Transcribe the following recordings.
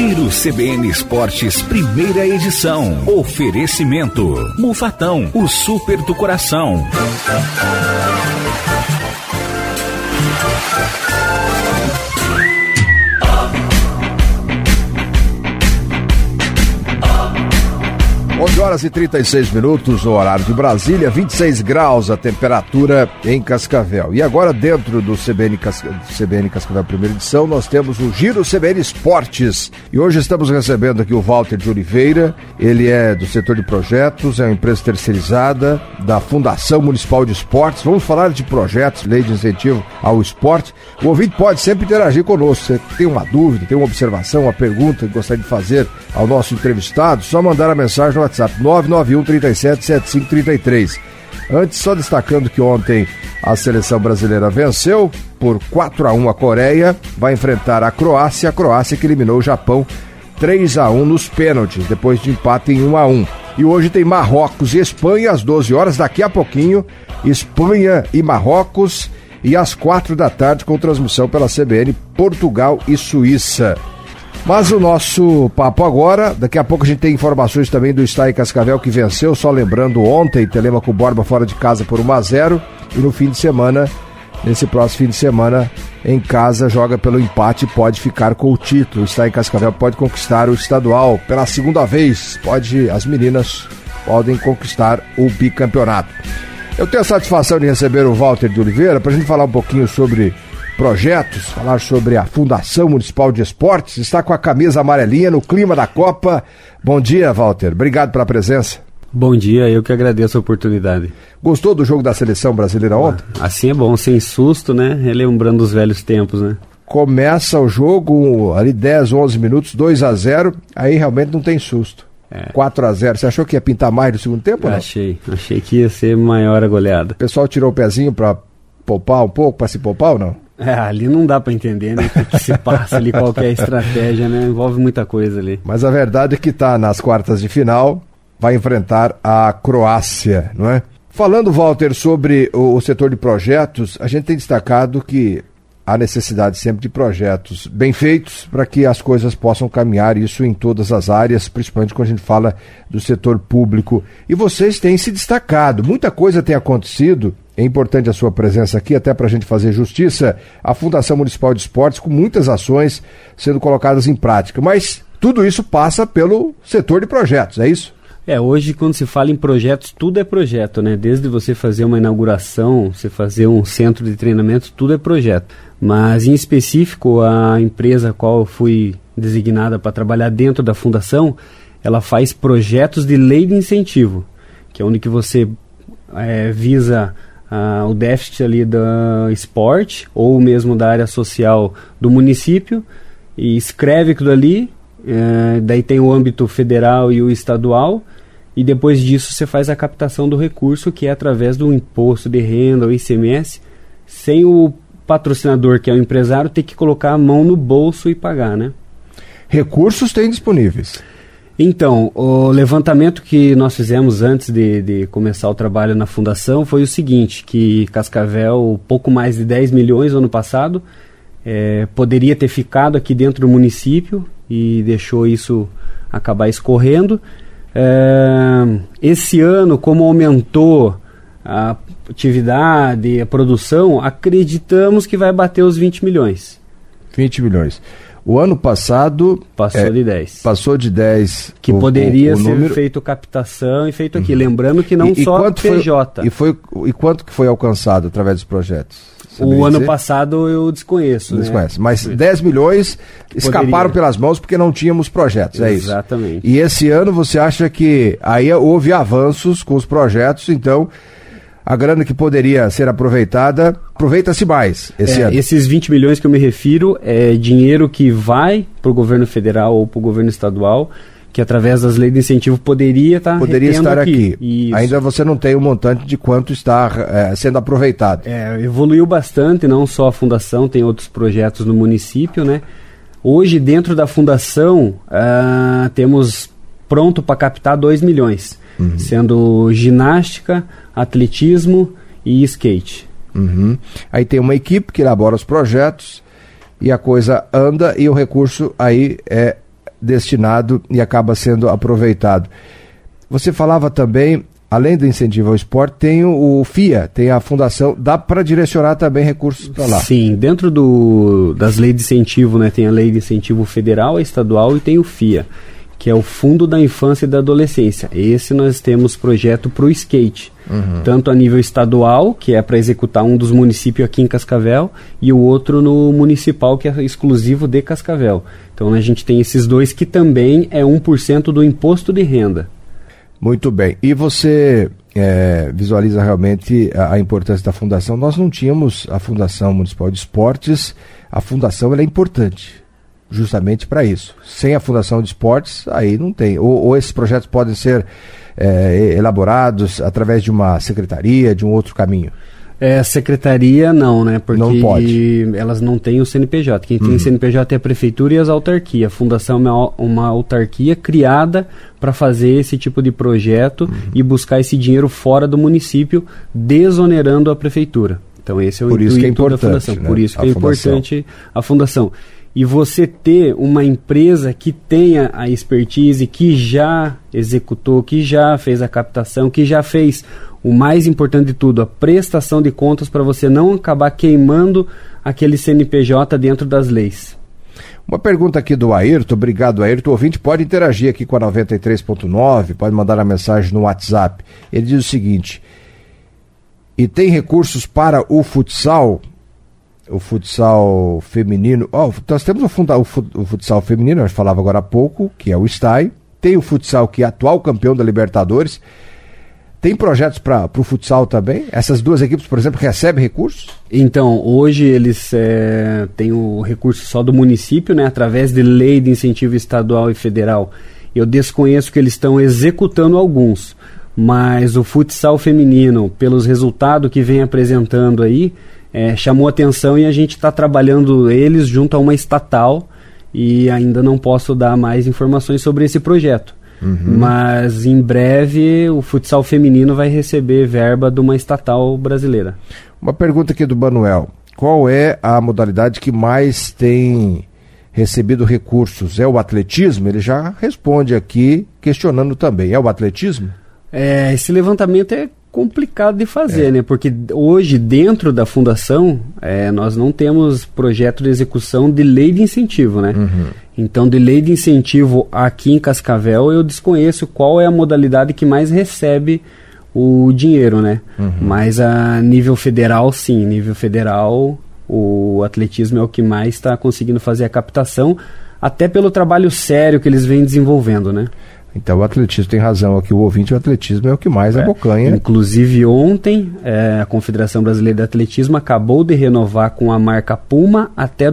Giro CBN Esportes, primeira edição. Oferecimento Mufatão, o super do coração. Horas e 36 minutos no horário de Brasília, 26 graus a temperatura em Cascavel. E agora, dentro do CBN Cascavel primeira edição, nós temos o Giro CBN Esportes. E hoje estamos recebendo aqui o Walter de Oliveira. Ele é do setor de projetos, é uma empresa terceirizada da Fundação Municipal de Esportes. Vamos falar de projetos, lei de incentivo ao esporte. O ouvinte pode sempre interagir conosco. Você tem uma dúvida, tem uma observação, uma pergunta que gostaria de fazer ao nosso entrevistado, só mandar a mensagem no WhatsApp 991-37-7533. Antes, só destacando que ontem a seleção brasileira venceu por 4-1 a Coreia, vai enfrentar a Croácia que eliminou o Japão 3-1 nos pênaltis, depois de empate em 1-1. E hoje tem Marrocos e Espanha às 12 horas, daqui a pouquinho, Espanha e Marrocos, e às 4 da tarde com transmissão pela CBN, Portugal e Suíça. Mas o nosso papo agora, daqui a pouco a gente tem informações também do Estádio Cascavel que venceu, só lembrando ontem, Telêmaco Borba fora de casa por 1-0, e no fim de semana, nesse próximo fim de semana, em casa joga pelo empate e pode ficar com o título. O Estádio Cascavel pode conquistar o estadual pela segunda vez, as meninas podem conquistar o bicampeonato. Eu tenho a satisfação de receber o Walter de Oliveira para a gente falar um pouquinho sobre projetos, falar sobre a Fundação Municipal de Esportes. Está com a camisa amarelinha no clima da Copa. Bom dia, Walter. Obrigado pela presença. Bom dia, eu que agradeço a oportunidade. Gostou do jogo da seleção brasileira ontem? Assim é bom, sem susto, né? Relembrando os velhos tempos, né? Começa o jogo ali 10, 11 minutos, 2-0, aí realmente não tem susto. 4-0. Você achou que ia pintar mais no segundo tempo? Achei que ia ser maior a goleada. O pessoal tirou o pezinho para poupar um pouco, para se poupar ou não? Ali não dá pra entender, né? O que se passa ali, qualquer estratégia, né? Envolve muita coisa ali. Mas a verdade é que tá nas quartas de final, vai enfrentar a Croácia, não é? Falando, Walter, sobre o setor de projetos, a gente tem destacado que há necessidade sempre de projetos bem feitos para que as coisas possam caminhar, isso em todas as áreas, principalmente quando a gente fala do setor público. E vocês têm se destacado, muita coisa tem acontecido. É importante a sua presença aqui, até para a gente fazer justiça, a Fundação Municipal de Esportes, com muitas ações sendo colocadas em prática. Mas tudo isso passa pelo setor de projetos, é isso? Hoje quando se fala em projetos, tudo é projeto, né? Desde você fazer uma inauguração, você fazer um centro de treinamento, tudo é projeto. Mas em específico, a empresa a qual eu fui designada para trabalhar dentro da Fundação, ela faz projetos de lei de incentivo, que é onde que você visa o déficit ali do esporte ou mesmo da área social do município e escreve aquilo ali, daí tem o âmbito federal e o estadual, e depois disso você faz a captação do recurso, que é através do imposto de renda, o ICMS, sem o patrocinador, que é o empresário, ter que colocar a mão no bolso e pagar, né? Recursos tem disponíveis? Então, o levantamento que nós fizemos antes de começar o trabalho na Fundação foi o seguinte, que Cascavel, pouco mais de 10 milhões no ano passado, poderia ter ficado aqui dentro do município e deixou isso acabar escorrendo. Esse ano, como aumentou a atividade, a produção, acreditamos que vai bater os 20 milhões. 20 milhões. O ano passado... Passou de 10. Passou de 10. Que poderia ser feito captação e feito aqui. Lembrando que não só PJ. E quanto que foi alcançado através dos projetos? O ano passado eu desconheço. Mas 10 milhões escaparam pelas mãos porque não tínhamos projetos, é isso? Exatamente. E esse ano você acha que aí houve avanços com os projetos, então... A grana que poderia ser aproveitada, aproveita-se mais esse ano. Esses 20 milhões que eu me refiro é dinheiro que vai para o governo federal ou para o governo estadual, que através das leis de incentivo poderia estar aqui. Ainda você não tem um montante de quanto está sendo aproveitado. Evoluiu bastante, não só a Fundação, tem outros projetos no município, né? Hoje, dentro da Fundação, temos pronto para captar 2 milhões, sendo ginástica, atletismo e skate. Aí tem uma equipe que elabora os projetos e a coisa anda e o recurso aí é destinado e acaba sendo aproveitado. Você falava também, além do incentivo ao esporte, tem o FIA, tem a fundação, dá para direcionar também recursos para lá? Sim, dentro das leis de incentivo, né, tem a lei de incentivo federal, a estadual e tem o FIA, que é o Fundo da Infância e da Adolescência. Esse nós temos projeto para o skate, tanto a nível estadual, que é para executar um dos municípios aqui em Cascavel, e o outro no municipal, que é exclusivo de Cascavel. Então a gente tem esses dois que também é 1% do imposto de renda. Muito bem. E você visualiza realmente a importância da fundação? Nós não tínhamos a Fundação Municipal de Esportes. A fundação ela é importante justamente para isso. Sem a Fundação de Esportes, aí não tem. Ou esses projetos podem ser elaborados através de uma secretaria, de um outro caminho? Secretaria não, né? Porque não pode. Elas não têm o CNPJ. Quem tem CNPJ é a prefeitura e as autarquias. A fundação é uma autarquia criada para fazer esse tipo de projeto e buscar esse dinheiro fora do município, desonerando a prefeitura. Então esse é o intuito da fundação. Né? Por isso que é importante a fundação. E você ter uma empresa que tenha a expertise, que já executou, que já fez a captação, que já fez o mais importante de tudo, a prestação de contas, para você não acabar queimando aquele CNPJ dentro das leis. Uma pergunta aqui do Ayrton, obrigado Ayrton, o ouvinte pode interagir aqui com a 93.9, pode mandar a mensagem no WhatsApp. Ele diz o seguinte: e tem recursos para o futsal feminino? Nós temos o futsal feminino, nós falava agora há pouco, que é o STAI, tem o futsal que é atual campeão da Libertadores. Tem projetos para o futsal também? Essas duas equipes, por exemplo, recebem recursos? Então, hoje eles têm o recurso só do município, né, através de lei de incentivo estadual e federal. Eu desconheço que eles estão executando alguns, mas o futsal feminino, pelos resultados que vem apresentando aí, chamou atenção e a gente está trabalhando eles junto a uma estatal e ainda não posso dar mais informações sobre esse projeto. Mas em breve o futsal feminino vai receber verba de uma estatal brasileira. Uma pergunta aqui do Manuel: qual é a modalidade que mais tem recebido recursos? É o atletismo? Ele já responde aqui questionando também. É o atletismo? Esse levantamento é complicado de fazer, né? Porque hoje dentro da fundação nós não temos projeto de execução de lei de incentivo, né? Então, de lei de incentivo aqui em Cascavel, eu desconheço qual é a modalidade que mais recebe o dinheiro, né? Mas a nível federal, sim. Nível federal, o atletismo é o que mais está conseguindo fazer a captação, até pelo trabalho sério que eles vêm desenvolvendo, né? Então o atletismo tem razão aqui, o ouvinte, o atletismo é o que mais abocanha. Inclusive ontem, a Confederação Brasileira de Atletismo acabou de renovar com a marca Puma até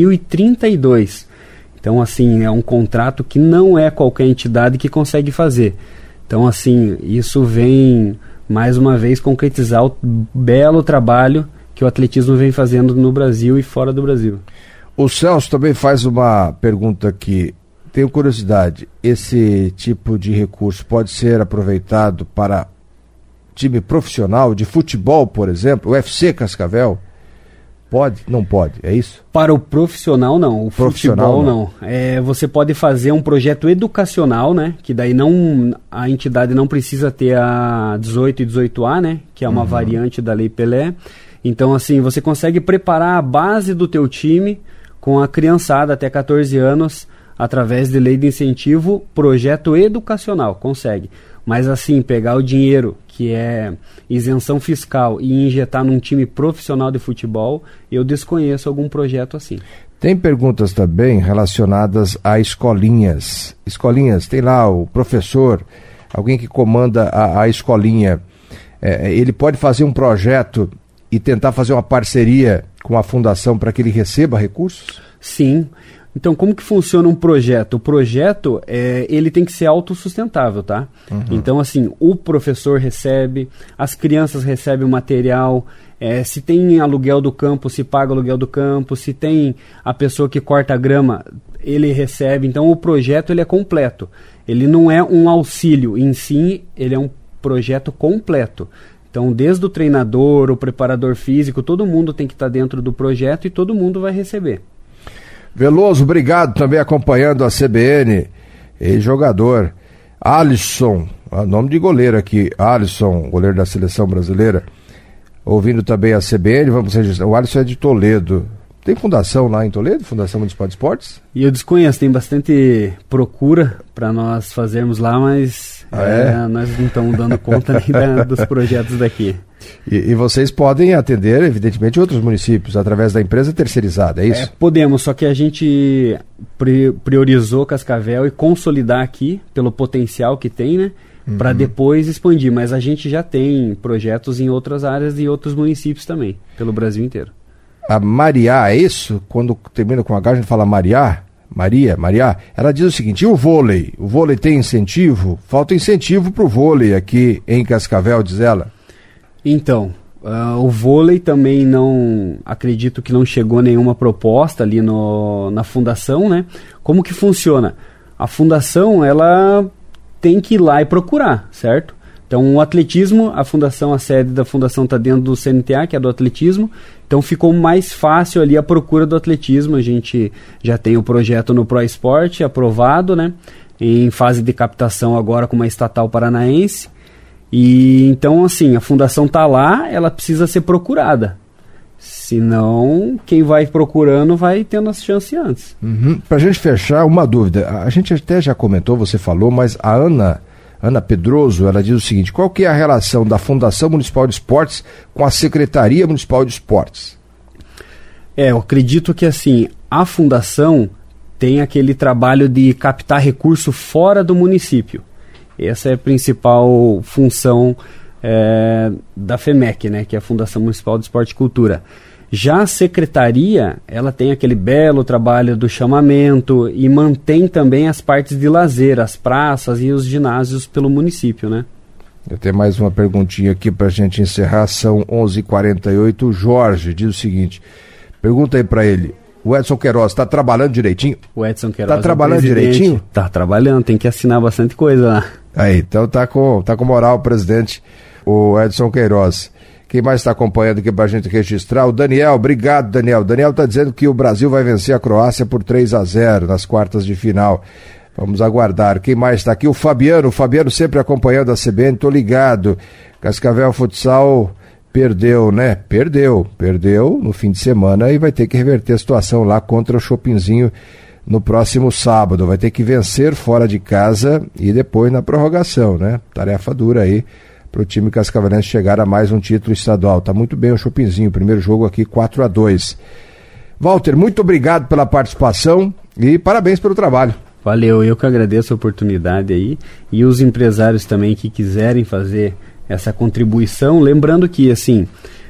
2032. Então, assim, é um contrato que não é qualquer entidade que consegue fazer. Então, assim, isso vem, mais uma vez, concretizar o belo trabalho que o atletismo vem fazendo no Brasil e fora do Brasil. O Celso também faz uma pergunta aqui. Tenho curiosidade, esse tipo de recurso pode ser aproveitado para time profissional de futebol, por exemplo, o UFC Cascavel? Pode? Não pode, é isso? Para o profissional, não. O futebol, não. Você pode fazer um projeto educacional, né? Que daí a entidade não precisa ter a 18 e 18A, né? Que é uma variante da Lei Pelé. Então, assim, você consegue preparar a base do teu time com a criançada até 14 anos através de lei de incentivo, projeto educacional, consegue. Mas assim, pegar o dinheiro, que é isenção fiscal, e injetar num time profissional de futebol, eu desconheço algum projeto assim. Tem perguntas também relacionadas a escolinhas. Escolinhas, tem lá o professor, alguém que comanda a escolinha, ele pode fazer um projeto e tentar fazer uma parceria com a fundação para que ele receba recursos? Sim. Então, como que funciona um projeto? O projeto, ele tem que ser autossustentável, tá? Então, assim, o professor recebe, as crianças recebem o material, se tem aluguel do campo, se paga o aluguel do campo, se tem a pessoa que corta a grama, ele recebe. Então, o projeto, ele é completo. Ele não é um auxílio em si, ele é um projeto completo. Então, desde o treinador, o preparador físico, todo mundo tem que estar dentro do projeto e todo mundo vai receber. Veloso, obrigado, também acompanhando a CBN ex-jogador. Alisson, nome de goleiro aqui, Alisson, goleiro da seleção brasileira. Ouvindo também a CBN, vamos registrar. O Alisson é de Toledo. Tem fundação lá em Toledo, Fundação Municipal de Esportes? E eu desconheço, tem bastante procura para nós fazermos lá, mas nós não estamos dando conta nem dos projetos daqui. E vocês podem atender, evidentemente, outros municípios através da empresa terceirizada, é isso? Podemos, só que a gente priorizou Cascavel e consolidar aqui pelo potencial que tem, né? Para depois expandir, mas a gente já tem projetos em outras áreas e outros municípios também, pelo Brasil inteiro. A Maria, é isso? Quando termina com H, a gente fala Maria, ela diz o seguinte: e o vôlei? O vôlei tem incentivo? Falta incentivo para o vôlei aqui em Cascavel, diz ela. Então, o vôlei também acredito que não chegou nenhuma proposta ali na fundação, né? Como que funciona? A fundação, ela tem que ir lá e procurar, certo? Então, o atletismo, a sede da fundação está dentro do CNTA, que é do atletismo, então ficou mais fácil ali a procura do atletismo. A gente já tem o projeto no Pro Esporte aprovado, né? Em fase de captação agora com uma estatal paranaense. E então, assim, a fundação está lá, ela precisa ser procurada. Senão, quem vai procurando vai tendo as chances antes. Para a gente fechar, uma dúvida. A gente até já comentou, você falou, mas a Ana Pedroso, ela diz o seguinte: qual que é a relação da Fundação Municipal de Esportes com a Secretaria Municipal de Esportes? Eu acredito que assim, a fundação tem aquele trabalho de captar recurso fora do município. Essa é a principal função da FEMEC, né, que é a Fundação Municipal de Esporte e Cultura. Já a secretaria, ela tem aquele belo trabalho do chamamento e mantém também as partes de lazer, as praças e os ginásios pelo município, né? Eu tenho mais uma perguntinha aqui para a gente encerrar, são 11h48. O Jorge diz o seguinte, pergunta aí para ele: o Edson Queiroz está trabalhando direitinho? O Edson Queiroz está trabalhando direitinho? Está trabalhando, tem que assinar bastante coisa lá. Aí, então tá com moral o presidente, o Edson Queiroz. Quem mais está acompanhando aqui para a gente registrar? O Daniel, obrigado Daniel. Daniel está dizendo que o Brasil vai vencer a Croácia por 3-0 nas quartas de final. Vamos aguardar. Quem mais está aqui? O Fabiano sempre acompanhando a CBN, tô ligado. Cascavel Futsal perdeu, né? Perdeu no fim de semana e vai ter que reverter a situação lá contra o Chopinzinho no próximo sábado. Vai ter que vencer fora de casa e depois na prorrogação, né? Tarefa dura aí para o time cascavelense chegar a mais um título estadual. Tá muito bem o Chopinzinho, primeiro jogo aqui 4-2. Walter, muito obrigado pela participação e parabéns pelo trabalho. Valeu, eu que agradeço a oportunidade aí, e os empresários também que quiserem fazer essa contribuição, lembrando que assim,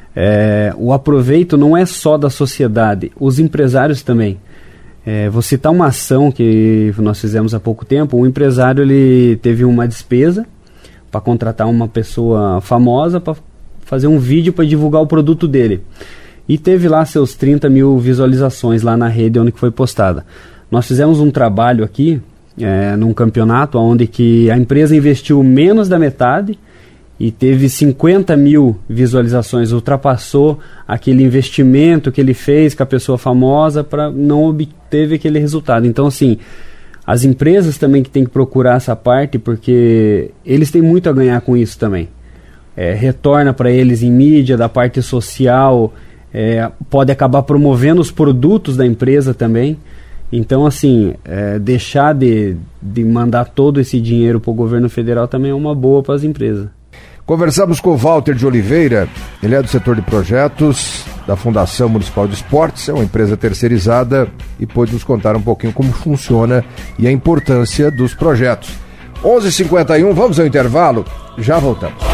o aproveito não é só da sociedade, os empresários também. Vou citar uma ação que nós fizemos há pouco tempo. Um empresário, ele teve uma despesa para contratar uma pessoa famosa para fazer um vídeo para divulgar o produto dele. E teve lá seus 30 mil visualizações lá na rede onde que foi postada. Nós fizemos um trabalho aqui, num campeonato, onde que a empresa investiu menos da metade e teve 50 mil visualizações, ultrapassou aquele investimento que ele fez com a pessoa famosa, para não obteve aquele resultado. Então, assim, as empresas também que têm que procurar essa parte, porque eles têm muito a ganhar com isso também. Retorna para eles em mídia, da parte social, pode acabar promovendo os produtos da empresa também. Então, assim, deixar de mandar todo esse dinheiro para o governo federal também é uma boa para as empresas. Conversamos com o Walter de Oliveira, ele é do setor de projetos da Fundação Municipal de Esportes, é uma empresa terceirizada, e pôde nos contar um pouquinho como funciona e a importância dos projetos. 11h51, vamos ao intervalo, já voltamos.